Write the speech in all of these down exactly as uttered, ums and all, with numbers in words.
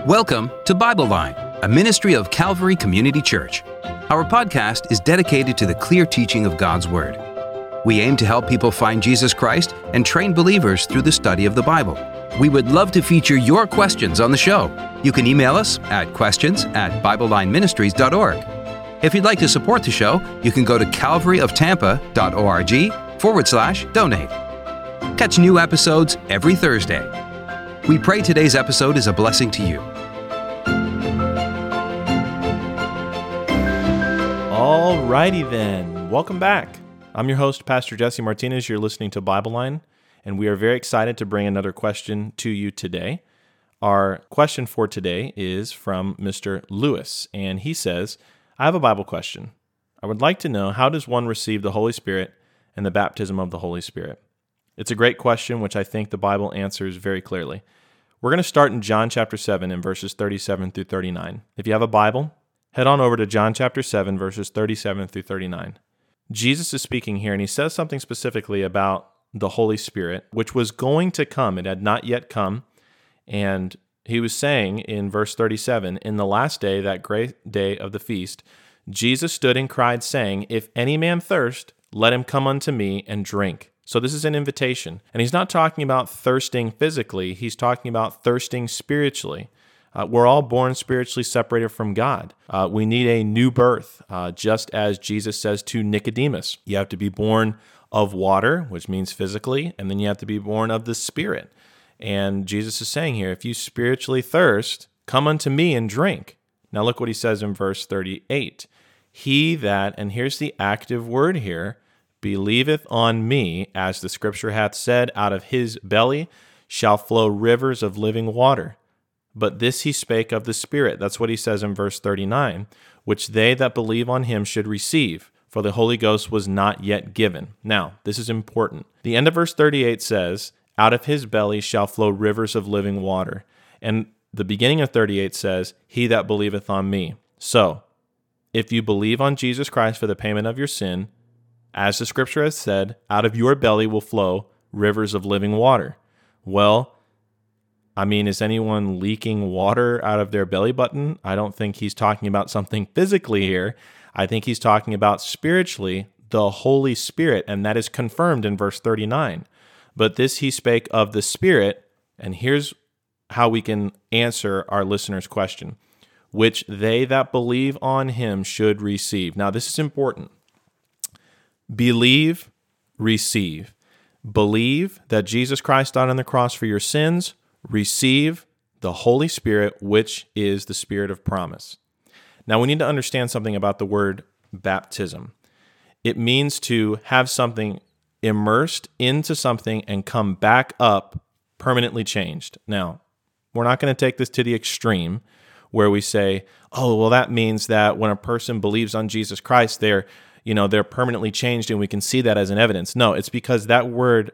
Welcome to Bible Line, a ministry of Calvary Community Church. Our podcast is dedicated to the clear teaching of God's Word. We aim to help people find Jesus Christ and train believers through the study of the Bible. We would love to feature your questions on the show. You can email us at questions at biblelineministries dot org. If you'd like to support the show, you can go to calvaryoftampa.org forward slash donate. Catch new episodes every Thursday. We pray today's episode is a blessing to you. Alrighty then, welcome back. I'm your host, Pastor Jesse Martinez. You're listening to Bible Line, and we are very excited to bring another question to you today. Our question for today is from Mister Lewis, and he says, I have a Bible question. I would like to know, how does one receive the Holy Spirit and the baptism of the Holy Spirit? It's a great question, which I think the Bible answers very clearly. We're going to start in John chapter seven and verses thirty-seven through thirty-nine. If you have a Bible, head on over to John chapter seven, verses thirty-seven through thirty-nine. Jesus is speaking here, and he says something specifically about the Holy Spirit, which was going to come. It had not yet come. And he was saying in verse thirty-seven, in the last day, that great day of the feast, Jesus stood and cried, saying, If any man thirst, let him come unto me and drink. So this is an invitation. And he's not talking about thirsting physically. He's talking about thirsting spiritually. Uh, we're all born spiritually separated from God. Uh, we need a new birth, uh, just as Jesus says to Nicodemus. You have to be born of water, which means physically, and then you have to be born of the Spirit. And Jesus is saying here, if you spiritually thirst, come unto me and drink. Now look what he says in verse thirty-eight. He that, and here's the active word here, believeth on me, as the scripture hath said, out of his belly shall flow rivers of living water. But this he spake of the Spirit. That's what he says in verse thirty-nine, which they that believe on him should receive, for the Holy Ghost was not yet given. Now, this is important. The end of verse thirty-eight says, out of his belly shall flow rivers of living water. And the beginning of thirty-eight says, he that believeth on me. So, if you believe on Jesus Christ for the payment of your sin, as the scripture has said, out of your belly will flow rivers of living water. Well, I mean, is anyone leaking water out of their belly button? I don't think he's talking about something physically here. I think he's talking about spiritually the Holy Spirit, and that is confirmed in verse thirty-nine. But this he spake of the Spirit, and here's how we can answer our listener's question, which they that believe on him should receive. Now, this is important. Believe, receive. Believe that Jesus Christ died on the cross for your sins. Receive the Holy Spirit, which is the Spirit of promise. Now, we need to understand something about the word baptism. It means to have something immersed into something and come back up permanently changed. Now, we're not going to take this to the extreme where we say, oh, well, that means that when a person believes on Jesus Christ, they're you know, they're permanently changed, and we can see that as an evidence. No, it's because that word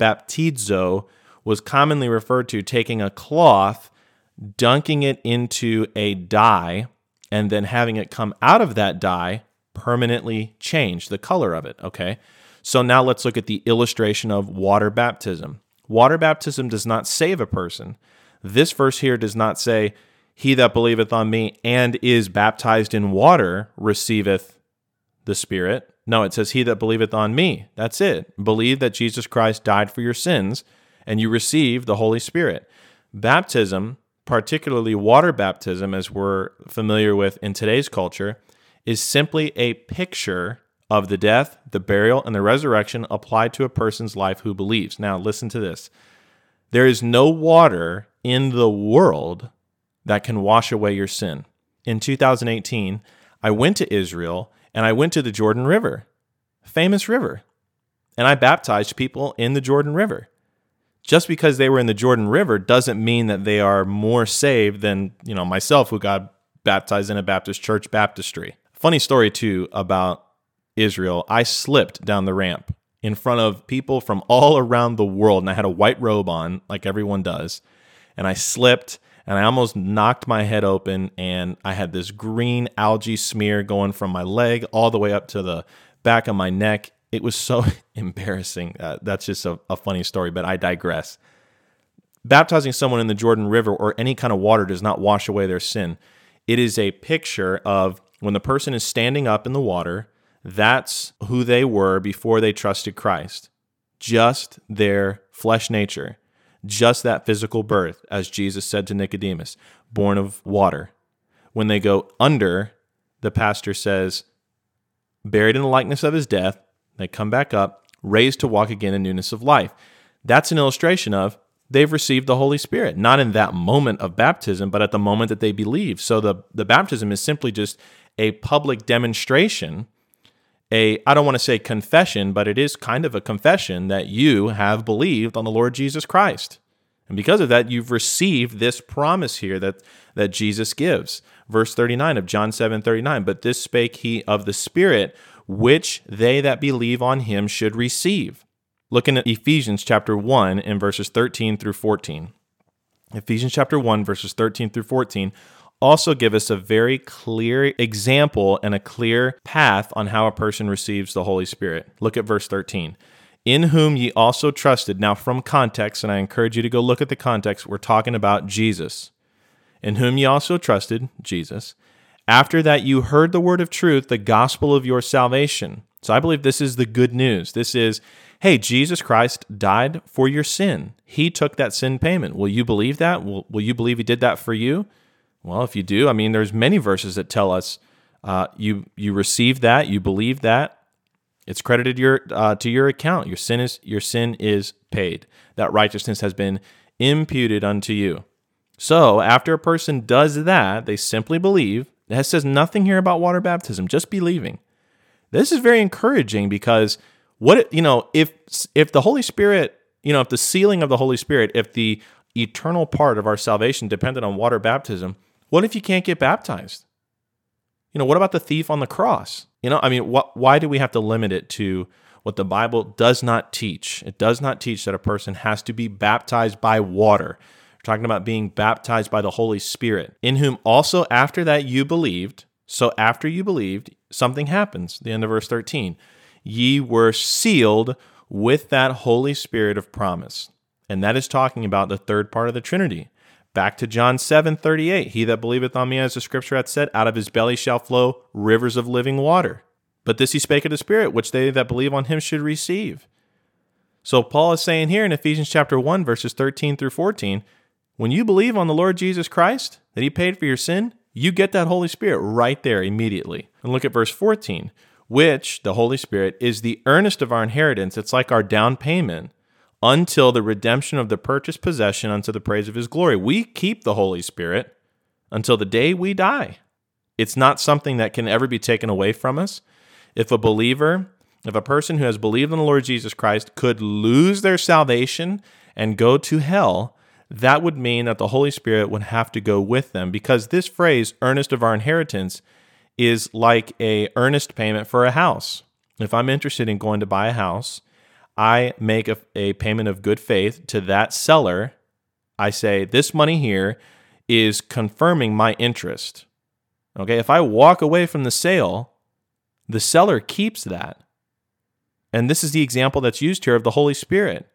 baptizo was commonly referred to taking a cloth, dunking it into a dye, and then having it come out of that dye permanently change the color of it, okay? So now let's look at the illustration of water baptism. Water baptism does not save a person. This verse here does not say, he that believeth on me and is baptized in water receiveth the Spirit. No, it says, he that believeth on me. That's it. Believe that Jesus Christ died for your sins, and you receive the Holy Spirit. Baptism, particularly water baptism, as we're familiar with in today's culture, is simply a picture of the death, the burial, and the resurrection applied to a person's life who believes. Now, listen to this. There is no water in the world that can wash away your sin. In two thousand eighteen, I went to Israel, and I went to the Jordan River, famous river, and I baptized people in the Jordan River. Just because they were in the Jordan River doesn't mean that they are more saved than, you know, myself, who got baptized in a Baptist church baptistry. Funny story, too, about Israel. I slipped down the ramp in front of people from all around the world, and I had a white robe on, like everyone does, and I slipped, and I almost knocked my head open, and I had this green algae smear going from my leg all the way up to the back of my neck. It was so embarrassing. Uh, that's just a, a funny story, but I digress. baptizing someone in the Jordan River or any kind of water does not wash away their sin. It is a picture of when the person is standing up in the water, that's who they were before they trusted Christ. Just their flesh nature, just that physical birth, as Jesus said to Nicodemus, born of water. When they go under, the pastor says, buried in the likeness of his death, they come back up, raised to walk again in newness of life. That's an illustration of they've received the Holy Spirit, not in that moment of baptism, but at the moment that they believe. So the, the baptism is simply just a public demonstration, a, I don't want to say confession, but it is kind of a confession that you have believed on the Lord Jesus Christ. And because of that, you've received this promise here that, that Jesus gives. Verse thirty-nine of John seven thirty-nine, but this spake he of the Spirit, which they that believe on him should receive. Looking at Ephesians chapter one in verses thirteen through fourteen. Ephesians chapter one, verses thirteen through fourteen also give us a very clear example and a clear path on how a person receives the Holy Spirit. Look at verse thirteen. In whom ye also trusted. Now from context, and I encourage you to go look at the context, we're talking about Jesus. In whom ye also trusted, Jesus. After that you heard the word of truth, the gospel of your salvation. So I believe this is the good news. This is, hey, Jesus Christ died for your sin. He took that sin payment. Will you believe that? Will, will you believe he did that for you? Well, if you do, I mean, there's many verses that tell us uh, you you receive that, you believe that. It's credited your uh, to your account. Your sin is your sin is paid. That righteousness has been imputed unto you. So after a person does that, they simply believe. It says nothing here about water baptism, just believing. This is very encouraging because what you know, if if the Holy Spirit, you know, if the sealing of the Holy Spirit, if the eternal part of our salvation depended on water baptism, what if you can't get baptized? You know, what about the thief on the cross? You know, I mean, wh- why do we have to limit it to what the Bible does not teach? It does not teach that a person has to be baptized by water. We're talking about being baptized by the Holy Spirit, in whom also after that you believed. So after you believed, something happens. The end of verse thirteen. Ye were sealed with that Holy Spirit of promise. And that is talking about the third part of the Trinity. Back to John seven thirty-eight. He that believeth on me, as the scripture hath said, out of his belly shall flow rivers of living water. But this he spake of the Spirit, which they that believe on him should receive. So Paul is saying here in Ephesians chapter one, verses thirteen through fourteen, when you believe on the Lord Jesus Christ, that he paid for your sin, you get that Holy Spirit right there immediately. And look at verse fourteen, which, the Holy Spirit, is the earnest of our inheritance. It's like our down payment, until the redemption of the purchased possession unto the praise of his glory. We keep the Holy Spirit until the day we die. It's not something that can ever be taken away from us. If a believer, if a person who has believed in the Lord Jesus Christ could lose their salvation and go to hell, that would mean that the Holy Spirit would have to go with them, because this phrase, earnest of our inheritance, is like a earnest payment for a house. If I'm interested in going to buy a house, I make a, a payment of good faith to that seller. I say, this money here is confirming my interest. Okay, if I walk away from the sale, the seller keeps that. And this is the example that's used here of the Holy Spirit.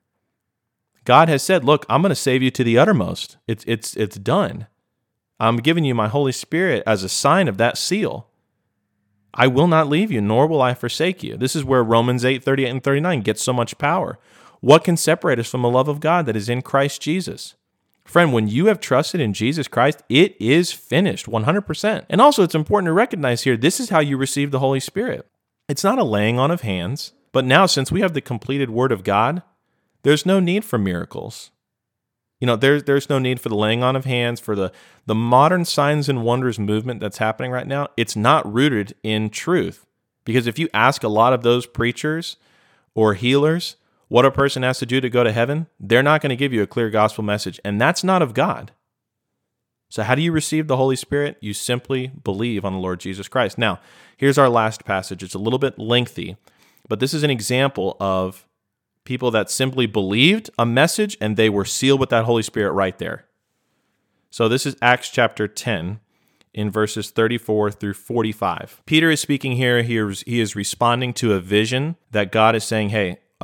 God has said, look, I'm going to save you to the uttermost. It's, it's, it's done. I'm giving you my Holy Spirit as a sign of that seal. I will not leave you, nor will I forsake you. This is where Romans eight thirty-eight and thirty-nine gets so much power. What can separate us from the love of God that is in Christ Jesus? Friend, when you have trusted in Jesus Christ, it is finished, one hundred percent. And also, it's important to recognize here, this is how you receive the Holy Spirit. It's not a laying on of hands, but now since we have the completed Word of God, there's no need for miracles. You know, there's there's no need for the laying on of hands, for the, the modern signs and wonders movement that's happening right now. It's not rooted in truth. Because if you ask a lot of those preachers or healers what a person has to do to go to heaven, they're not going to give you a clear gospel message. And that's not of God. So how do you receive the Holy Spirit? You simply believe on the Lord Jesus Christ. Now, here's our last passage. It's a little bit lengthy, but this is an example of people that simply believed a message and they were sealed with that Holy Spirit right there. So this is Acts chapter ten in verses thirty-four through forty-five. Peter is speaking here. He is, he is responding to a vision that God is saying, hey,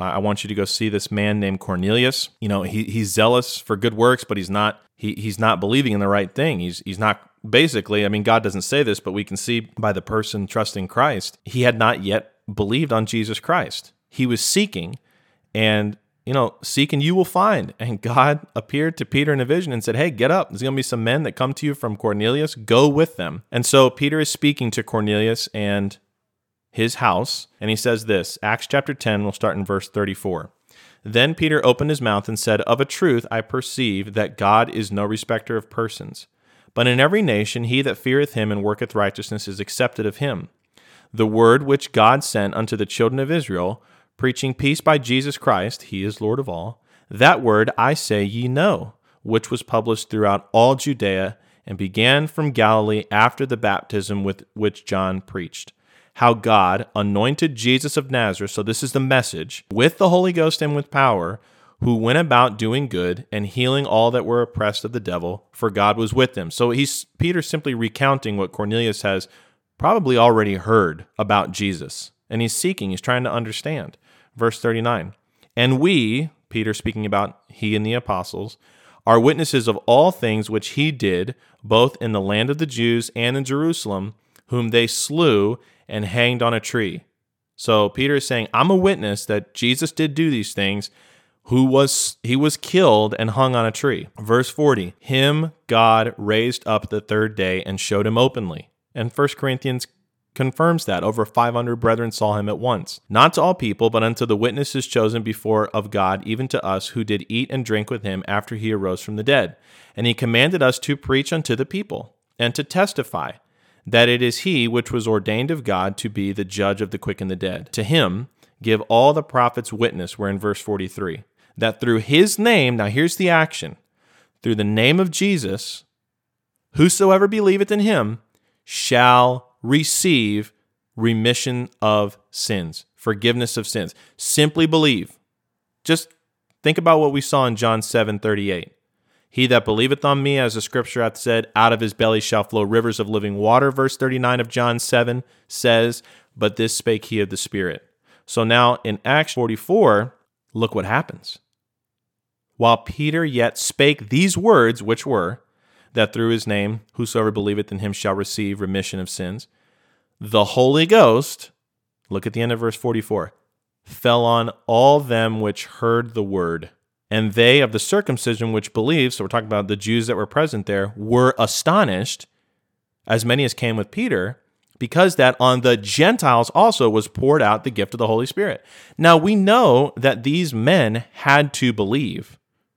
I want you to go see this man named Cornelius. You know, he he's zealous for good works, but he's not he he's not believing in the right thing. He's he's not basically, I mean, God doesn't say this, but we can see by the person trusting Christ, he had not yet believed on Jesus Christ. He was seeking, and you know, seek and you will find. And God appeared to Peter in a vision and said, hey, get up. There's going to be some men that come to you from Cornelius. Go with them. And so Peter is speaking to Cornelius and his house, and he says this, Acts chapter ten, we'll start in verse thirty-four. Then Peter opened his mouth and said, of a truth I perceive that God is no respecter of persons, but in every nation he that feareth him and worketh righteousness is accepted of him. The word which God sent unto the children of Israel, preaching peace by Jesus Christ, he is Lord of all, that word I say ye know, which was published throughout all Judea, and began from Galilee after the baptism with which John preached. How God anointed Jesus of Nazareth, so this is the message, with the Holy Ghost and with power, who went about doing good and healing all that were oppressed of the devil, for God was with them. So he's Peter's simply recounting what Cornelius has probably already heard about Jesus, and he's seeking, he's trying to understand. Verse thirty-nine, and we, Peter speaking about he and the apostles, are witnesses of all things which he did, both in the land of the Jews and in Jerusalem, whom they slew and hanged on a tree. So Peter is saying, I'm a witness that Jesus did do these things, who was he was killed and hung on a tree. Verse forty, him God raised up the third day and showed him openly. And First Corinthians confirms that. Over five hundred brethren saw him at once. Not to all people, but unto the witnesses chosen before of God, even to us, who did eat and drink with him after he arose from the dead. And he commanded us to preach unto the people, and to testify that it is he which was ordained of God to be the judge of the quick and the dead. To him give all the prophets witness, we're in verse forty-three, that through his name, now here's the action, through the name of Jesus, whosoever believeth in him shall receive remission of sins, forgiveness of sins. Simply believe. Just think about what we saw in John seven thirty-eight. He that believeth on me, as the scripture hath said, out of his belly shall flow rivers of living water. Verse thirty-nine of John seven says, but this spake he of the Spirit. So now in Acts forty-four, look what happens. While Peter yet spake these words, which were, that through his name whosoever believeth in him shall receive remission of sins, the Holy Ghost, look at the end of verse forty-four, fell on all them which heard the word. And they of the circumcision which believed, so we're talking about the Jews that were present there, were astonished, as many as came with Peter, because that on the Gentiles also was poured out the gift of the Holy Spirit. Now we know that these men had to believe,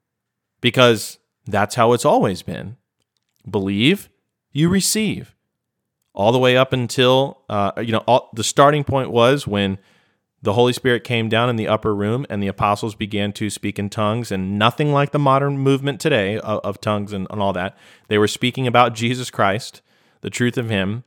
because that's how it's always been. Believe, you receive. All the way up until, uh, you know, all, the starting point was when the Holy Spirit came down in the upper room and the apostles began to speak in tongues, and nothing like the modern movement today of, of tongues and, and all that. They were speaking about Jesus Christ, the truth of him.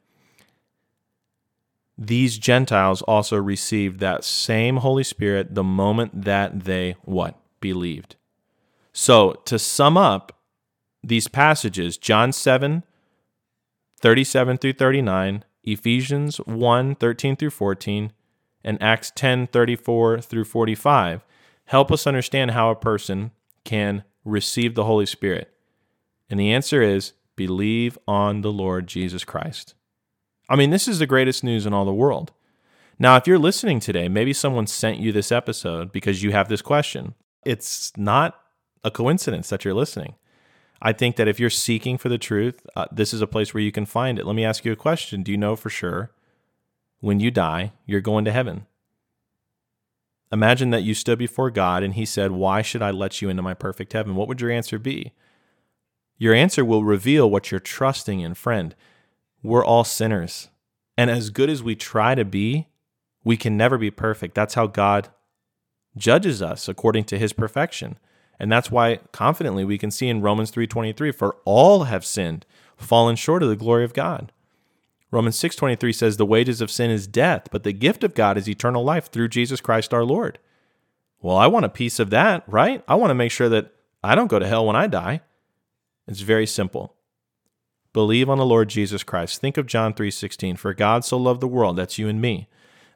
These Gentiles also received that same Holy Spirit the moment that they, what? Believed. So to sum up these passages, John seven, thirty-seven through thirty-nine, Ephesians one, thirteen through fourteen, and Acts ten, thirty-four through forty-five, help us understand how a person can receive the Holy Spirit. And the answer is, believe on the Lord Jesus Christ. I mean, this is the greatest news in all the world. Now, if you're listening today, maybe someone sent you this episode because you have this question. It's not a coincidence that you're listening. I think that if you're seeking for the truth, uh, this is a place where you can find it. Let me ask you a question. Do you know for sure when you die, you're going to heaven? Imagine that you stood before God and he said, why should I let you into my perfect heaven? What would your answer be? Your answer will reveal what you're trusting in. Friend, we're all sinners. And as good as we try to be, we can never be perfect. That's how God judges us according to his perfection. And that's why confidently we can see in Romans three twenty-three, for all have sinned, fallen short of the glory of God. Romans six twenty-three says, the wages of sin is death, but the gift of God is eternal life through Jesus Christ our Lord. Well, I want a piece of that, right? I want to make sure that I don't go to hell when I die. It's very simple. Believe on the Lord Jesus Christ. Think of John three sixteen, for God so loved the world, that's you and me,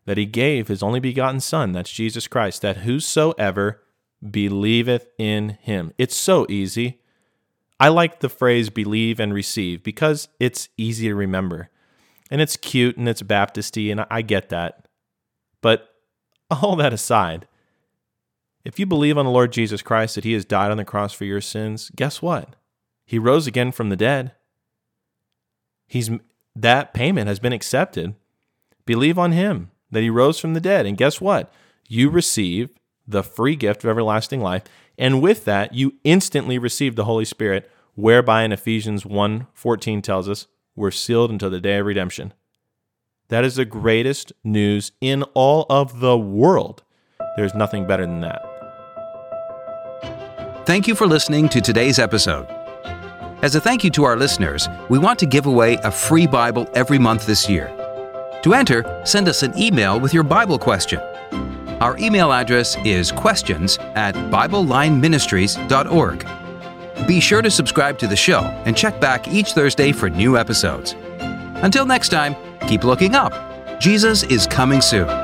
that he gave his only begotten Son, that's Jesus Christ, that whosoever believeth in him. It's so easy. I like the phrase believe and receive because it's easy to remember. And it's cute and it's Baptisty, and I get that. But all that aside, if you believe on the Lord Jesus Christ that he has died on the cross for your sins, guess what? He rose again from the dead. He's that payment has been accepted. Believe on him, that he rose from the dead. And guess what? You receive the free gift of everlasting life. And with that, you instantly receive the Holy Spirit, whereby in Ephesians one fourteen tells us, we're sealed until the day of redemption. That is the greatest news in all of the world. There's nothing better than that. Thank you for listening to today's episode. As a thank you to our listeners, we want to give away a free Bible every month this year. To enter, send us an email with your Bible question. Our email address is questions at bible line ministries dot org. Be sure to subscribe to the show and check back each Thursday for new episodes. Until next time, keep looking up. Jesus is coming soon.